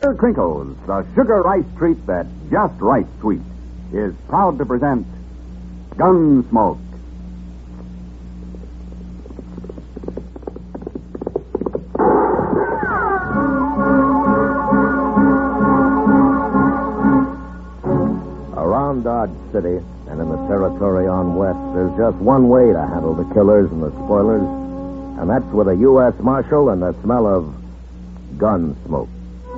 Crinkles, the sugar rice treat that's just right sweet, is proud to present Gunsmoke. Around Dodge City and in the territory on west, there's just one way to handle the killers and the spoilers, and that's with a U.S. Marshal and the smell of gun smoke.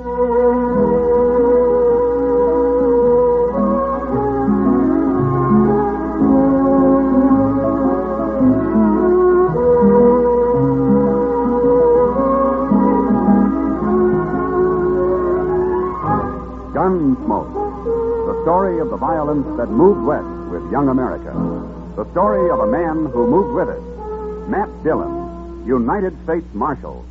Gunsmoke, the story of the violence that moved west with young America. The story of a man who moved with it. Matt Dillon, United States Marshal.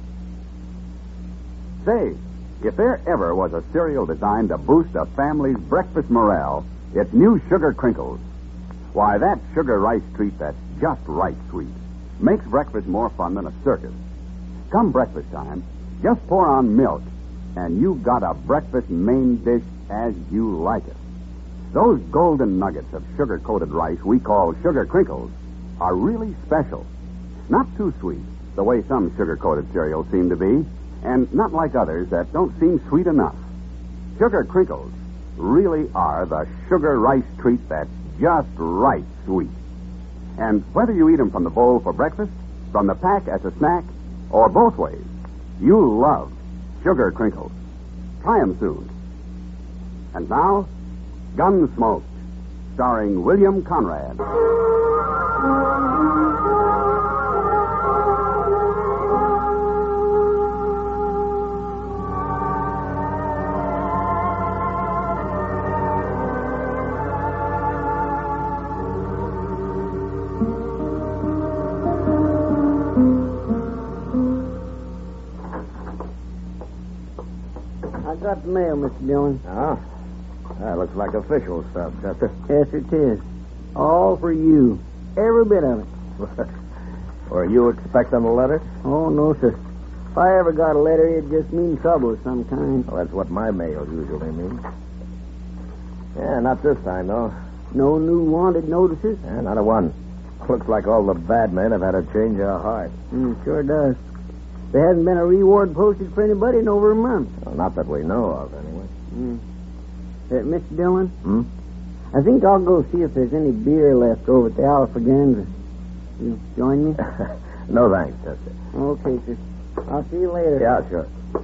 Say, if there ever was a cereal designed to boost a family's breakfast morale, it's new Sugar Crinkles. Why, that sugar rice treat that's just right sweet makes breakfast more fun than a circus. Come breakfast time, just pour on milk, and you've got a breakfast main dish as you like it. Those golden nuggets of sugar-coated rice we call Sugar Crinkles are really special. Not too sweet, the way some sugar-coated cereals seem to be, and not like others that don't seem sweet enough. Sugar Crinkles really are the sugar rice treat that's just right sweet. And whether you eat them from the bowl for breakfast, from the pack as a snack, or both ways, you'll love Sugar Crinkles. Try them soon. And now, Gunsmoke, starring William Conrad. I got the mail, Mr. Dillon. Oh? That looks like official stuff, Chester. Yes, it is. All for you. Every bit of it. Were you expecting a letter? Oh, no, sir. If I ever got a letter, it'd just mean trouble of some kind. Well, that's what my mail usually means. Yeah, not this time, though. No new wanted notices? Yeah, not a one. Looks like all the bad men have had a change of heart. Sure does. There hasn't been a reward posted for anybody in over a month. Well, not that we know of, anyway. Mr. Dillon? I think I'll go see if there's any beer left over at the Alfraganza. You join me? No, thanks, Chester. Okay, sir. I'll see you later. Yeah, sure.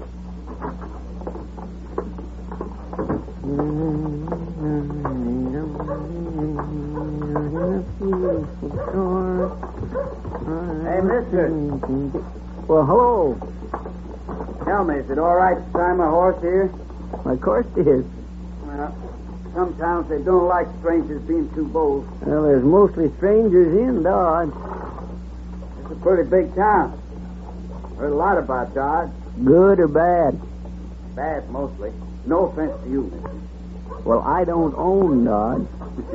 Hey, mister. Well, hello. Tell me, is it all right to try my horse here? Of course it is. Well, some towns they don't like strangers being too bold. Well, there's mostly strangers in Dodge. It's a pretty big town. Heard a lot about Dodge. Good or bad? Bad, mostly. No offense to you, mister. Well, I don't own Dodge.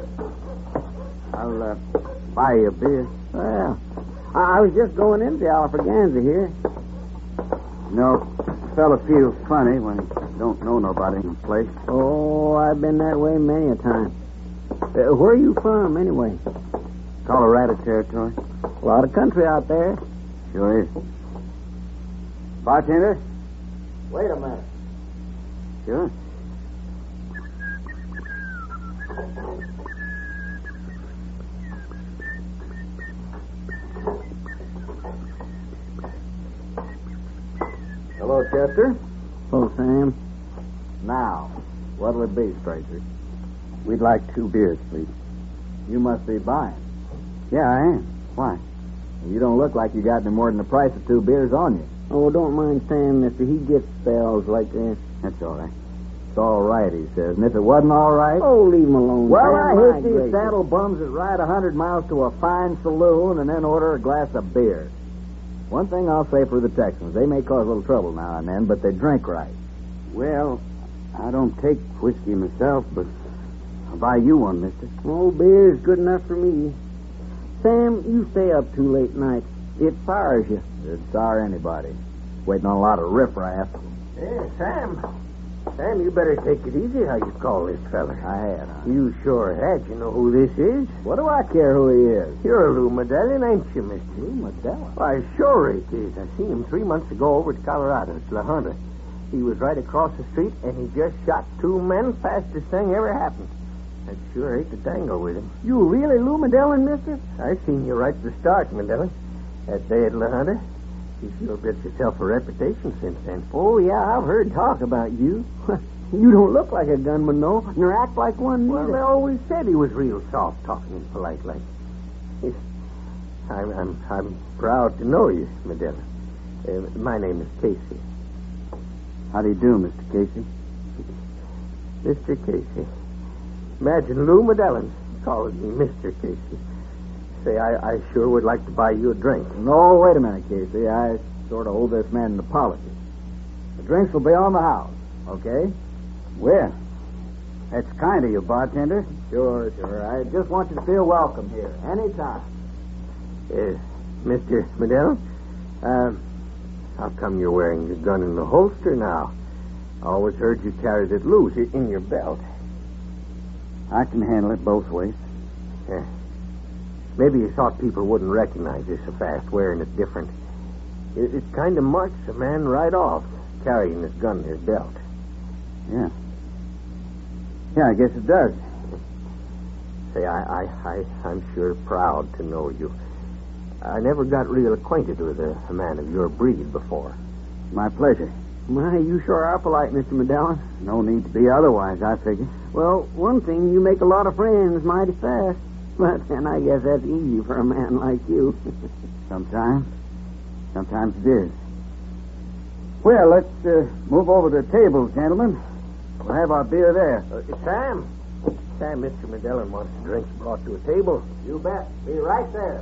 I'll buy you a beer. Well, I was just going into the Alfraganza here. No, fella feels funny when he don't know nobody in the place. Oh, I've been that way many a time. Where are you from, anyway? Colorado Territory. A lot of country out there. Sure is. Bartender? Wait a minute. Sure. Hello, Chester. Oh, Sam. Now, what'll it be, stranger? We'd like 2 beers, please. You must be buying. Yeah, I am. Why? You don't look like you got any more than the price of 2 beers on you. Oh, don't mind Sam, mister. He gets spells like this. That's all right. It's all right, he says. And if it wasn't all right... Oh, leave him alone. Well, Sam. I My hate these gracious. saddle bums that ride 100 miles to a fine saloon and then order a glass of beer. One thing I'll say for the Texans, they may cause a little trouble now and then, but they drink right. Well, I don't take whiskey myself, but I'll buy you one, mister. Oh, beer's good enough for me. Sam, you stay up too late night. It fires you. It'd sour anybody. Waiting on a lot of riffraff. Hey, Sam. Sam, you better take it easy how you call this fella. I had. You sure had. You know who this is? What do I care who he is? You're Lou Medallion, ain't you, mister? Lou Medallion? Why, sure it is. I seen him 3 months ago over to Colorado. It's La Junta. He was right across the street, and he just shot 2 men. Fastest thing ever happened. I'd sure hate to tangle with him. You really Lou Medallion, mister? I seen you right at the start, Medallion. That day at La Junta. You sure built yourself a reputation since then. Oh, yeah, I've heard talk about you. You don't look like a gunman, no, nor act like one neither. Well, they always said he was real soft-talking and polite like. I'm proud to know you, Medallion. My name is Casey. How do you do, Mr. Casey? Mr. Casey. Imagine Lou Medallion calling me Mr. Casey. Say, I sure would like to buy you a drink. No, wait a minute, Casey. I sort of owe this man an apology. The drinks will be on the house, okay? Well, that's kind of you, bartender. Sure. I just want you to feel welcome here, anytime. Mr. Medallion, how come you're wearing your gun in the holster now? I always heard you carried it loose in your belt. I can handle it both ways. Yeah. Maybe you thought people wouldn't recognize you so fast wearing it different. It kind of marks a man right off, carrying his gun in his belt. Yeah. Yeah, I guess it does. Say, I'm sure proud to know you. I never got real acquainted with a man of your breed before. My pleasure. My, you sure are polite, Mr. Medallion. No need to be otherwise, I figure. Well, one thing, you make a lot of friends mighty fast. But then I guess that's easy for a man like you. Sometimes it is. Well, let's move over to the table, gentlemen. We'll have our beer there. Sam, Mr. Medallion wants drinks brought to a table. You bet. Be right there.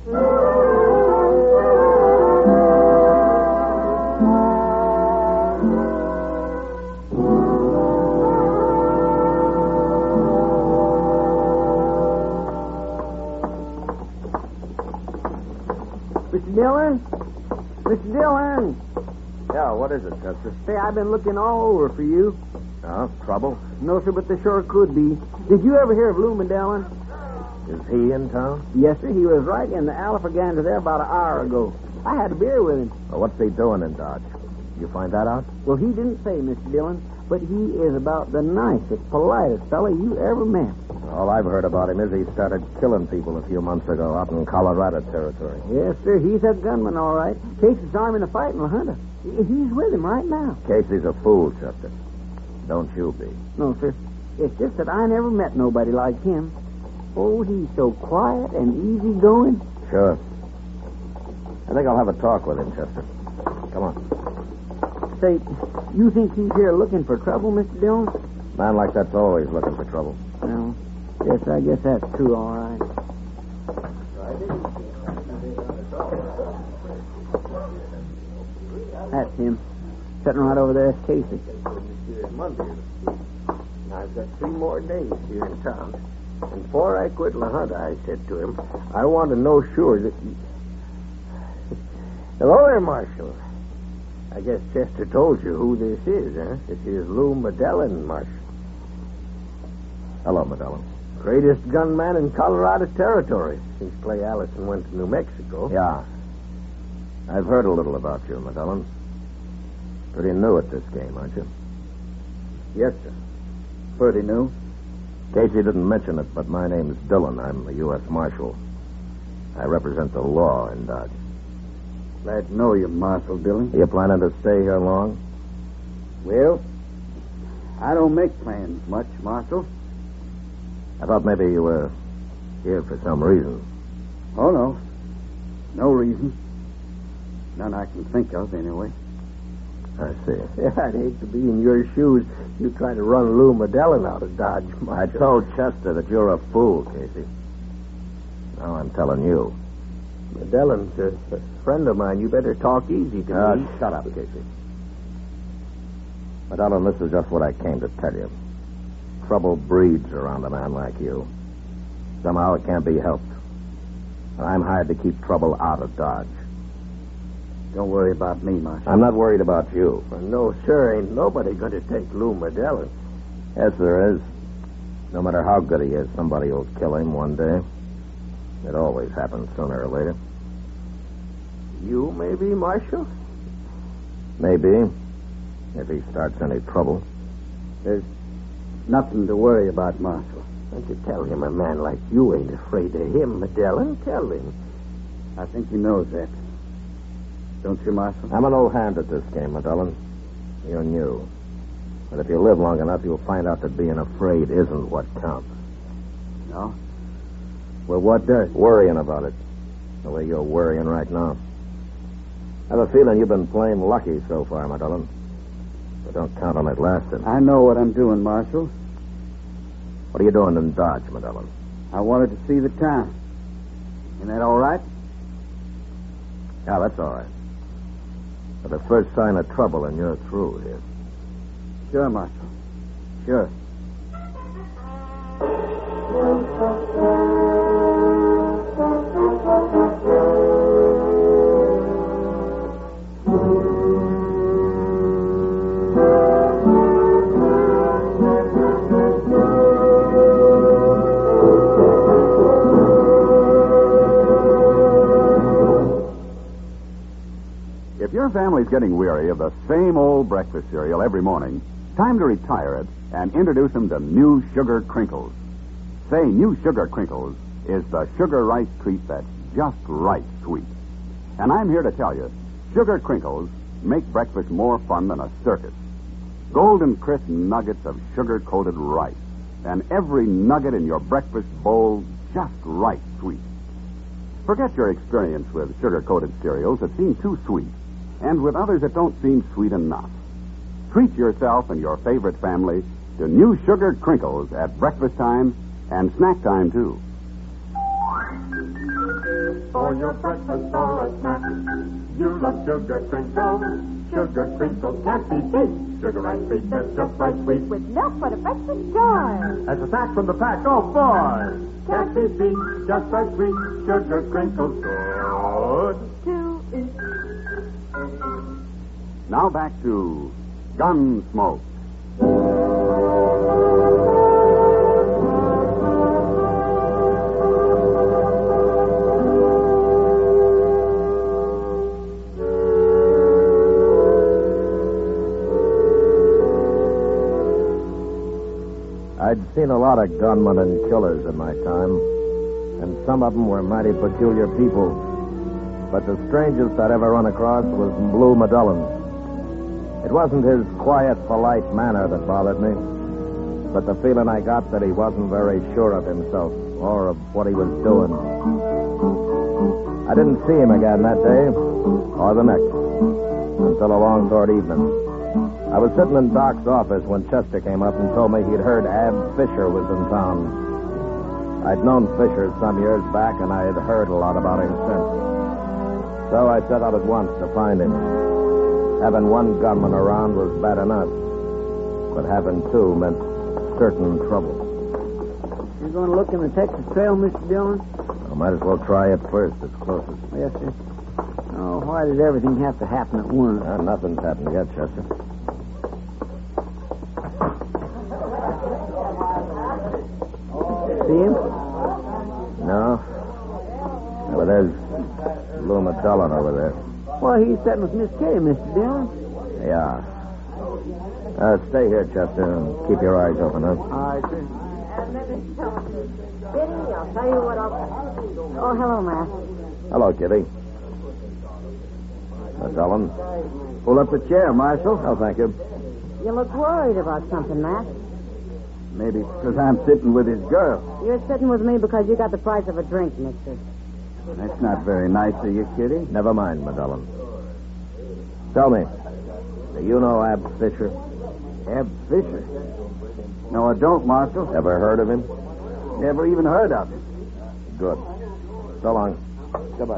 Mr. Dillon? Mr. Dillon! Yeah, what is it, Chester? Say, I've been looking all over for you. Oh, trouble? No, sir, but there sure could be. Did you ever hear of Lou Medallion? Is he in town? Yes, sir. He was right in the Alafraganda there about an hour ago. I had a beer with him. Well, what's he doing in Dodge? You find that out? Well, he didn't say, Mr. Dillon, but he is about the nicest, politest fellow you ever met. All I've heard about him is he started killing people a few months ago out in Colorado territory. Yes, sir. He's that gunman, all right. Casey saw him in a fight in La Junta. He's with him right now. Casey's a fool, Chester. Don't you be. No, sir. It's just that I never met nobody like him. Oh, he's so quiet and easygoing. Sure. I think I'll have a talk with him, Chester. Come on. Say, you think he's here looking for trouble, Mr. Dillon? Man like that's always looking for trouble. Well, yes, I guess that's true, all right. That's him. Sitting right over there is Casey. I've got 3 more days here in town. And before I quit La Junta, I said to him, I want to know sure that you... Hello there, Marshal. I guess Chester told you who this is, huh? This is Lou Medallion, Marshal. Hello, Medallion. Greatest gunman in Colorado territory since Clay Allison went to New Mexico. Yeah. I've heard a little about you, Medallion. Pretty new at this game, aren't you? Yes, sir. Pretty new. Casey didn't mention it, but my name's Dillon. I'm the U.S. Marshal. I represent the law in Dodge. Glad to know you, Marshal Dillon. Are you planning to stay here long? Well, I don't make plans much, Marshal. I thought maybe you were here for some reason. Oh, no. No reason. None I can think of, anyway. I see. Yeah, I'd hate to be in your shoes. You try to run Lou Medallion out of Dodge, I told Chester that you're a fool, Casey. Now I'm telling you. Medallion's a friend of mine. You better talk easy to me. Shut up, Casey. Medallion, this is just what I came to tell you. Trouble breeds around a man like you. Somehow it can't be helped. And I'm hired to keep trouble out of Dodge. Don't worry about me, Marshal. I'm not worried about you. Well, no, sir. Ain't nobody going to take Lou Medellin. Yes, there is. No matter how good he is, somebody will kill him one day. It always happens sooner or later. You, maybe, Marshal? Maybe. If he starts any trouble. There's nothing to worry about, Marshal. Don't you tell him a man like you ain't afraid of him, Medellin. Tell him. I think he knows that. Don't you, Marshal? I'm an old hand at this game, Medellin. You're new. But if you live long enough, you'll find out that being afraid isn't what counts. No? Well, what does? Worrying about it. The way you're worrying right now. I have a feeling you've been playing lucky so far, Medellin. But don't count on it lasting. I know what I'm doing, Marshal. What are you doing in Dodge, Medellin? I wanted to see the town. Isn't that all right? Yeah, that's all right. But the first sign of trouble and you're through here. Sure, Marshal. Sure. If your family's getting weary of the same old breakfast cereal every morning, time to retire it and introduce them to New Sugar Crinkles. Say New Sugar Crinkles is the sugar rice treat that's just right sweet. And I'm here to tell you, Sugar Crinkles make breakfast more fun than a circus. Golden crisp nuggets of sugar-coated rice, and every nugget in your breakfast bowl just right sweet. Forget your experience with sugar-coated cereals that seem too sweet, and with others that don't seem sweet enough. Treat yourself and your favorite family to New Sugar Crinkles at breakfast time and snack time, too. For your breakfast or a snack, you love Sugar Crinkles. Sugar Crinkles can't be beat. Sugar rice treat that's just right sweet. With milk for the breakfast joy. As a snack from the pack, oh boy! Can't be beat, just right sweet. Sugar Crinkles good To eat. Now back to Gunsmoke. I'd seen a lot of gunmen and killers in my time, and some of them were mighty peculiar people. But the strangest I'd ever run across was Blue Medellin. It wasn't his quiet, polite manner that bothered me, but the feeling I got that he wasn't very sure of himself or of what he was doing. I didn't see him again that day, or the next, until along toward evening. I was sitting in Doc's office when Chester came up and told me he'd heard Ab Fisher was in town. I'd known Fisher some years back, and I had heard a lot about him since. So I set out at once to find him. Having one gunman around was bad enough, but having two meant certain trouble. You're going to look in the Texas Trail, Mr. Dillon? I might as well try it first. It's closest. Yes, sir. Oh, why does everything have to happen at once? Nothing's happened yet, Chester. See him? No. Well, there's Lou Medellin over there. Well, he's sitting with Miss Kitty, Mr. Dillon. Yeah. Stay here, Chester, and keep your eyes open, huh? All right, sir. Biddy, I'll tell you what I'll... Oh, hello, Matt. Hello, Kitty. Medellin. Pull up the chair, Marshal. Oh, thank you. You look worried about something, Matt. Maybe it's because I'm sitting with his girl. You're sitting with me because you got the price of a drink, mister. That's not very nice of you, Kitty. Never mind, Medellin. Tell me, do you know Ab Fisher? Ab Fisher? No, I don't, Marshal. Ever heard of him? Never even heard of him. Good. So long. Goodbye.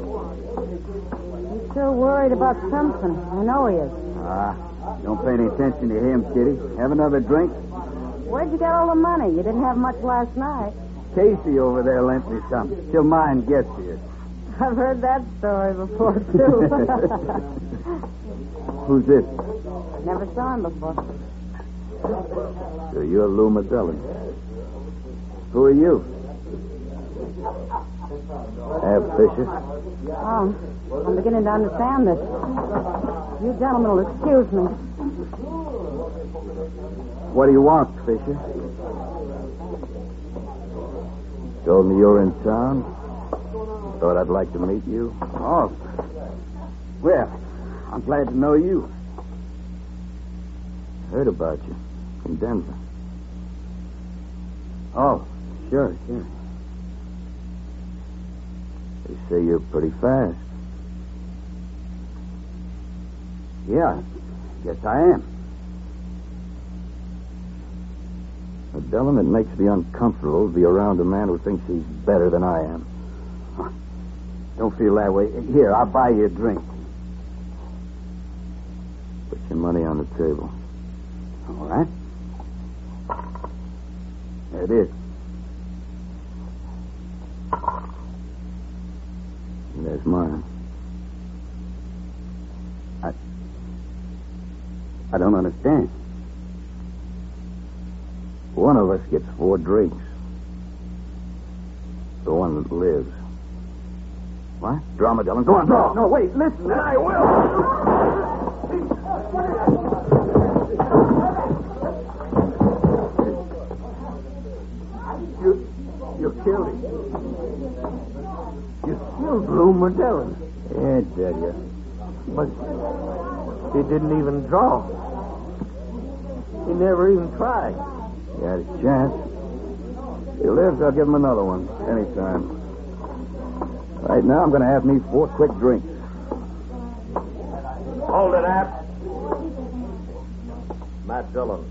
He's still worried about something. I know he is. Don't pay any attention to him, Kitty. Have another drink? Where'd you get all the money? You didn't have much last night. Casey over there lent me some till mine gets here. I've heard that story before, too. Who's this? Never saw him before. So you're Lou Magellan. Who are you? Ab Fisher. Oh, I'm beginning to understand this. You gentlemen will excuse me. What do you want, Fisher? Told me you're in town. Thought I'd like to meet you. Oh. Well, I'm glad to know you. Heard about you in Denver. Oh, sure. They say you're pretty fast. Yeah, yes I am. Dylan, it makes me uncomfortable to be around a man who thinks he's better than I am. Don't feel that way. Here, I'll buy you a drink. Put your money on the table. All right. There it is. And there's mine. I don't understand. One of us gets 4 drinks. The one that lives. What? Draw, Magellan. Go on, draw. No, wait, listen. Then I will. You killed him. You killed Lou Magellan. Yeah, did you? But he didn't even draw. He never even tried. He had his chance. If he lives, I'll give him another one. Anytime. Right now, I'm going to have me 4 quick drinks. Hold it, Ab. Matt Dillon.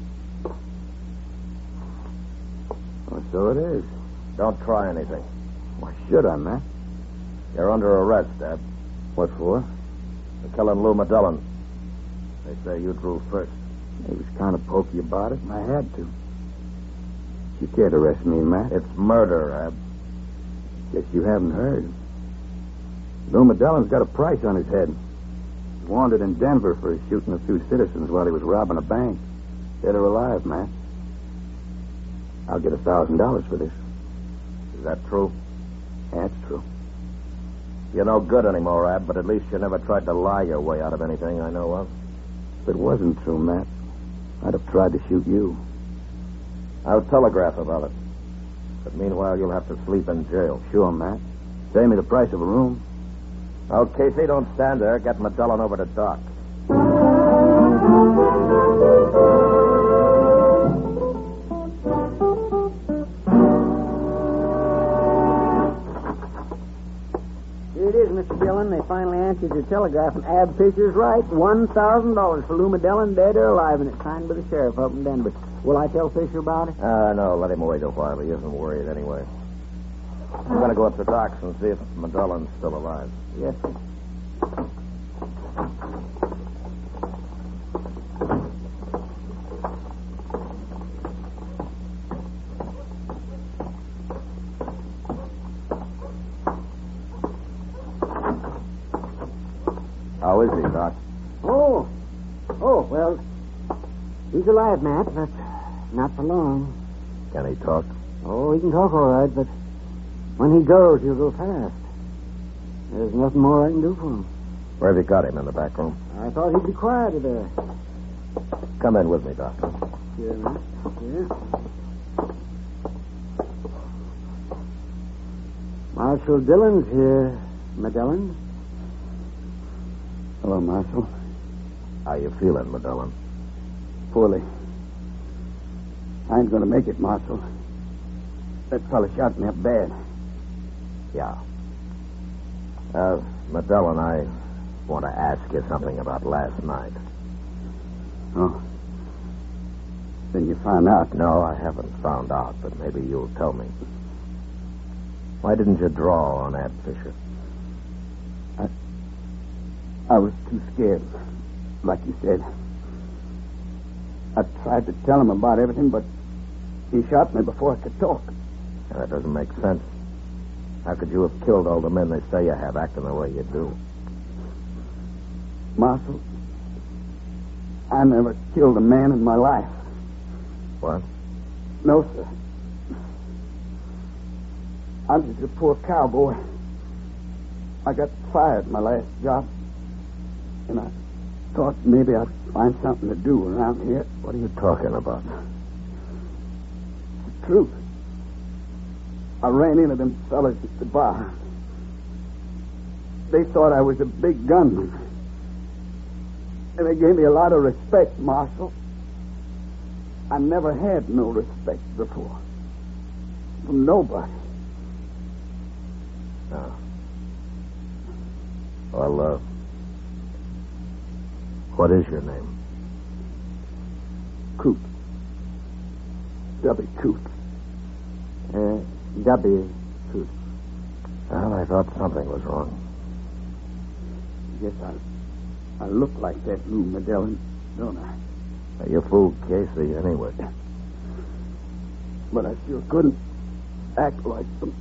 Oh, so it is. Don't try anything. Why should I, Matt? You're under arrest, Ab. What for? For killing Lou Magellan. They say you drew first. He was kind of pokey about it, and I had to. You can't arrest me, Matt. It's murder, Ab. Guess you haven't heard. Lou Magellan's got a price on his head. He's wanted in Denver for shooting a few citizens while he was robbing a bank. Dead or alive, Matt. I'll get $1,000 for this. Is that true? That's true. You're no good anymore, Ab, but at least you never tried to lie your way out of anything I know of. If it wasn't true, Matt, I'd have tried to shoot you. I'll telegraph about it. But meanwhile, you'll have to sleep in jail. Sure, Matt. Save me the price of a room. Oh, Casey, don't stand there. Get Magellan over to Doc. Here it is, Mr. Dillon. They finally answered your telegraph, and Ab Fisher's right. $1,000 for Lou Magellan, dead or alive, and it's signed by the sheriff up in Denver. Will I tell Fisher about it? No, let him wait a while. He isn't worried anyway. I'm going to go up to Doc's and see if Magellan's still alive. Yes, sir. How is he, Doc? Oh, well, he's alive, Matt, but not for long. Can he talk? Oh, he can talk all right, but when he goes, he'll go fast. There's nothing more I can do for him. Where have you got him? In the back room? I thought he'd be quieter there. Come in with me, Doctor. Sure, Matt. Yeah. Marshal Dillon's here, Magellan. Hello, Marshal. How you feeling, Magellan? Poorly. I ain't going to make it, Marshal. That fella shot me up bad. Yeah. Magellan, I want to ask you something about last night. Oh. Then you found out? No, I haven't found out, but maybe you'll tell me. Why didn't you draw on Ab Fisher? I was too scared, like you said. I tried to tell him about everything, but he shot me before I could talk. That doesn't make sense. How could you have killed all the men they say you have acting the way you do? Marshal, I never killed a man in my life. What? No, sir. I'm just a poor cowboy. I got fired my last job, and I thought maybe I'd find something to do around here. What are you talking about? The truth. I ran into them fellas at the bar. They thought I was a big gunman. And they gave me a lot of respect, Marshal. I never had no respect before. From nobody. No. Well, what is your name? Coot. W. Coot. W. Coot. Well, I thought something was wrong. Yes, I look like that Lou Medellin, don't I? Now, you fooled Casey anyway. But I sure couldn't act like them.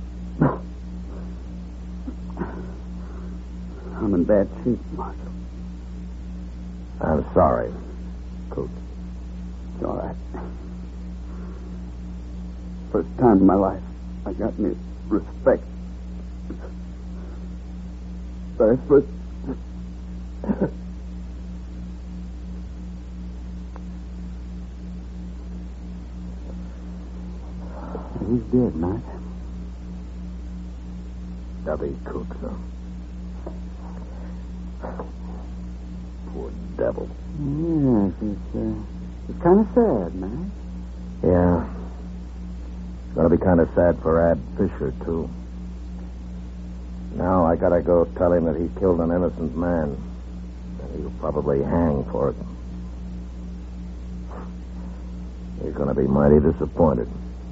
I'm in bad shape, Marshal. I'm sorry, Coot. It's all right. First time in my life I got any respect. That's what... He's dead, Matt. W. Coot, sir. Poor devil. Yes, it's kind of sad, man. Yeah. It's going to be kind of sad for Ad Fisher, too. Now I got to go tell him that he killed an innocent man. And he'll probably hang for it. He's going to be mighty disappointed.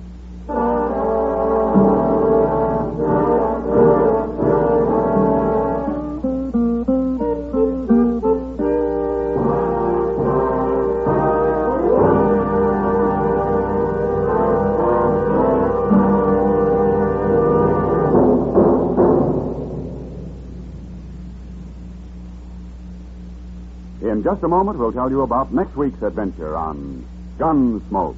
In just a moment, we'll tell you about next week's adventure on Gunsmoke.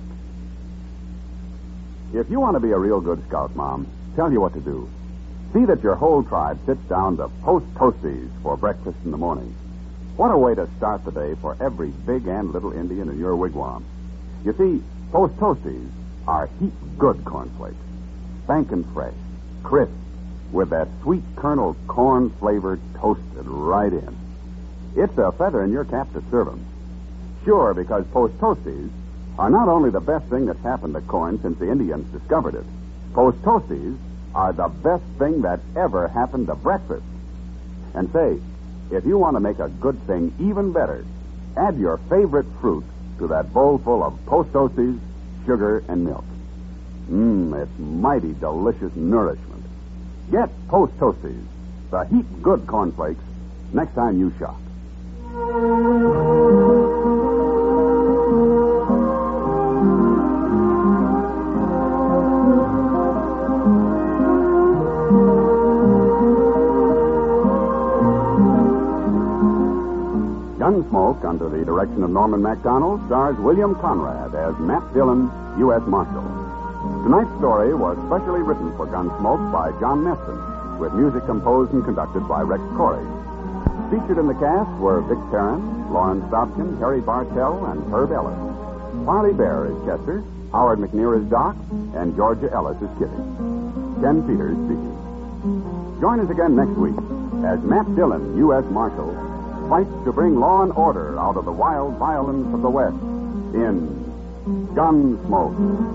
If you want to be a real good scout, Mom, tell you what to do. See that your whole tribe sits down to Post Toasties for breakfast in the morning. What a way to start the day for every big and little Indian in your wigwam. You see, Post Toasties are heap good cornflakes. Spankin' fresh, crisp, with that sweet kernel corn flavor toasted right in. It's a feather in your cap to serve 'em. Sure, because Post Toasties are not only the best thing that's happened to corn since the Indians discovered it. Post Toasties are the best thing that ever happened to breakfast. And say, if you want to make a good thing even better, add your favorite fruit to that bowl full of Post Toasties, sugar, and milk. It's mighty delicious nourishment. Get Post Toasties, the heap good cornflakes, next time you shop. Gunsmoke, under the direction of Norman MacDonald, stars William Conrad as Matt Dillon, U.S. Marshal. Tonight's story was specially written for Gunsmoke by John Meston, with music composed and conducted by Rex Corey. Featured in the cast were Vic Perrin, Lawrence Dobkin, Harry Bartell, and Herb Ellis. Parley Bear is Chester, Howard McNear is Doc, and Georgia Ellis is Kitty. Ken Peters speaking. Join us again next week as Matt Dillon, U.S. Marshal, fights to bring law and order out of the wild violence of the West in Gunsmoke.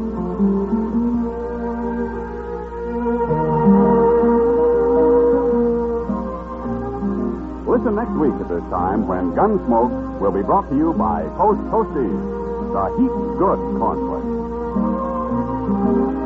Listen next week at this time when Gunsmoke will be brought to you by Post Toasties, the heap good cornflakes.